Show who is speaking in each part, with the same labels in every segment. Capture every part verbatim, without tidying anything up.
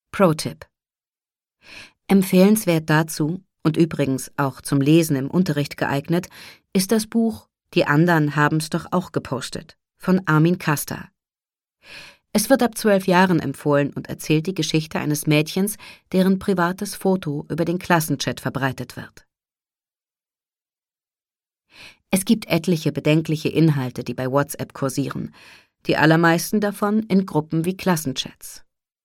Speaker 1: Pro-Tipp: Empfehlenswert dazu und übrigens auch zum Lesen im Unterricht geeignet, ist das Buch »Die anderen haben's doch auch gepostet« von Armin Kasta. Es wird ab zwölf Jahren empfohlen und erzählt die Geschichte eines Mädchens, deren privates Foto über den Klassenchat verbreitet wird. Es gibt etliche bedenkliche Inhalte, die bei WhatsApp kursieren, die allermeisten davon in Gruppen wie Klassenchats.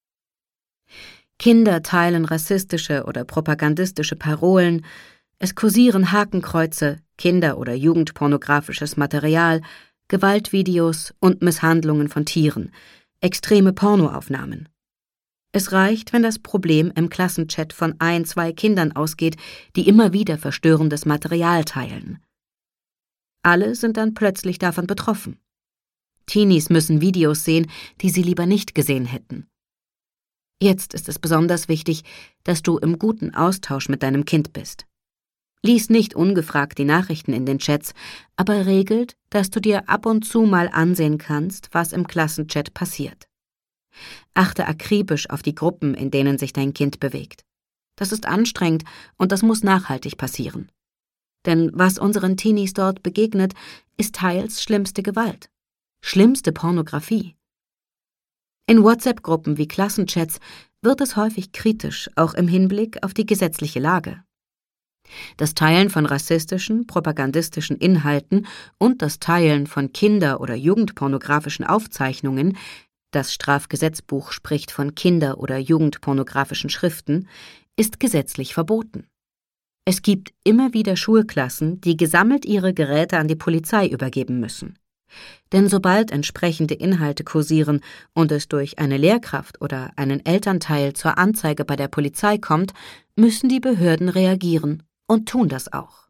Speaker 1: Kinder teilen rassistische oder propagandistische Parolen, es kursieren Hakenkreuze, Kinder- oder Jugendpornografisches Material, Gewaltvideos und Misshandlungen von Tieren, extreme Pornoaufnahmen. Es reicht, wenn das Problem im Klassenchat von ein, zwei Kindern ausgeht, die immer wieder verstörendes Material teilen. Alle sind dann plötzlich davon betroffen. Teenies müssen Videos sehen, die sie lieber nicht gesehen hätten. Jetzt ist es besonders wichtig, dass du im guten Austausch mit deinem Kind bist. Lies nicht ungefragt die Nachrichten in den Chats, aber regelt, dass du dir ab und zu mal ansehen kannst, was im Klassenchat passiert. Achte akribisch auf die Gruppen, in denen sich dein Kind bewegt. Das ist anstrengend und das muss nachhaltig passieren. Denn was unseren Teenies dort begegnet, ist teils schlimmste Gewalt, schlimmste Pornografie. In WhatsApp-Gruppen wie Klassenchats wird es häufig kritisch, auch im Hinblick auf die gesetzliche Lage. Das Teilen von rassistischen, propagandistischen Inhalten und das Teilen von Kinder- oder Jugendpornografischen Aufzeichnungen, das Strafgesetzbuch spricht von Kinder- oder Jugendpornografischen Schriften, ist gesetzlich verboten. Es gibt immer wieder Schulklassen, die gesammelt ihre Geräte an die Polizei übergeben müssen. Denn sobald entsprechende Inhalte kursieren und es durch eine Lehrkraft oder einen Elternteil zur Anzeige bei der Polizei kommt, müssen die Behörden reagieren und tun das auch.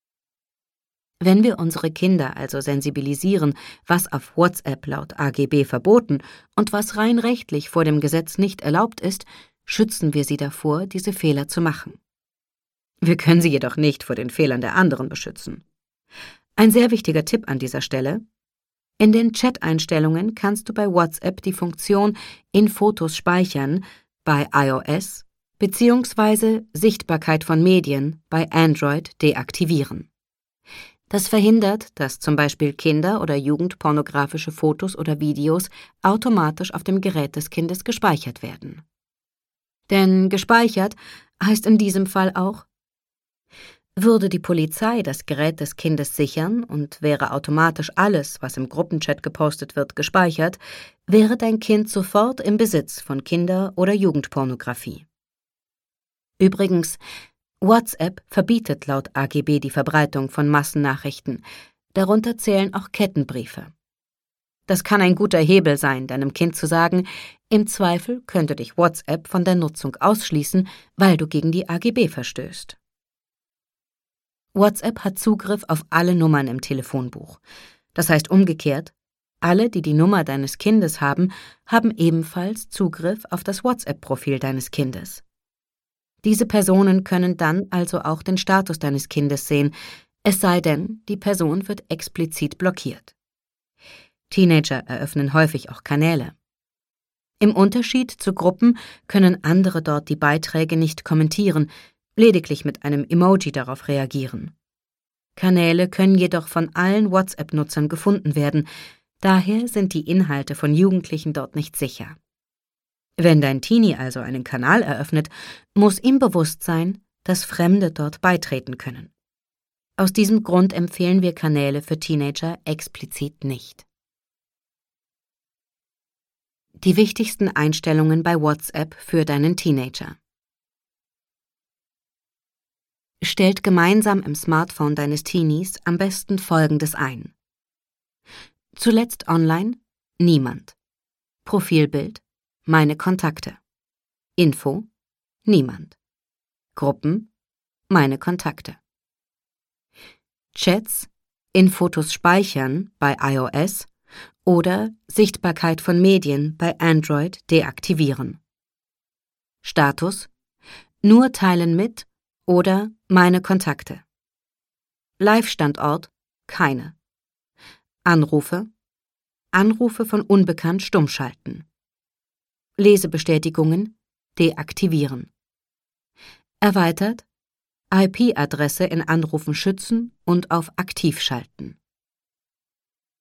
Speaker 1: Wenn wir unsere Kinder also sensibilisieren, was auf WhatsApp laut A G B verboten und was rein rechtlich vor dem Gesetz nicht erlaubt ist, schützen wir sie davor, diese Fehler zu machen. Wir können sie jedoch nicht vor den Fehlern der anderen beschützen. Ein sehr wichtiger Tipp an dieser Stelle: In den Chat-Einstellungen kannst du bei WhatsApp die Funktion »In Fotos speichern« bei iOS bzw. Sichtbarkeit von Medien bei Android deaktivieren. Das verhindert, dass zum Beispiel Kinder- oder Jugendpornografische Fotos oder Videos automatisch auf dem Gerät des Kindes gespeichert werden. Denn gespeichert heißt in diesem Fall auch: Würde die Polizei das Gerät des Kindes sichern und wäre automatisch alles, was im Gruppenchat gepostet wird, gespeichert, wäre dein Kind sofort im Besitz von Kinder- oder Jugendpornografie. Übrigens, WhatsApp verbietet laut A G B die Verbreitung von Massennachrichten, darunter zählen auch Kettenbriefe. Das kann ein guter Hebel sein, deinem Kind zu sagen, im Zweifel könnte dich WhatsApp von der Nutzung ausschließen, weil du gegen die A G B verstößt. WhatsApp hat Zugriff auf alle Nummern im Telefonbuch. Das heißt umgekehrt, alle, die die Nummer deines Kindes haben, haben ebenfalls Zugriff auf das WhatsApp-Profil deines Kindes. Diese Personen können dann also auch den Status deines Kindes sehen, es sei denn, die Person wird explizit blockiert. Teenager eröffnen häufig auch Kanäle. Im Unterschied zu Gruppen können andere dort die Beiträge nicht kommentieren, lediglich mit einem Emoji darauf reagieren. Kanäle können jedoch von allen WhatsApp-Nutzern gefunden werden, daher sind die Inhalte von Jugendlichen dort nicht sicher. Wenn dein Teenie also einen Kanal eröffnet, muss ihm bewusst sein, dass Fremde dort beitreten können. Aus diesem Grund empfehlen wir Kanäle für Teenager explizit nicht. Die wichtigsten Einstellungen bei WhatsApp für deinen Teenager. Stellt gemeinsam im Smartphone deines Teenies am besten Folgendes ein: Zuletzt online? Niemand. Profilbild? Meine Kontakte. Info? Niemand. Gruppen? Meine Kontakte. Chats? In Fotos speichern bei iOS oder Sichtbarkeit von Medien bei Android deaktivieren. Status? Nur teilen mit oder meine Kontakte. Live-Standort? Keine. Anrufe? Anrufe von unbekannt stummschalten. Lesebestätigungen? deaktivieren. Erweitert: I P-Adresse in Anrufen schützen und auf aktiv schalten.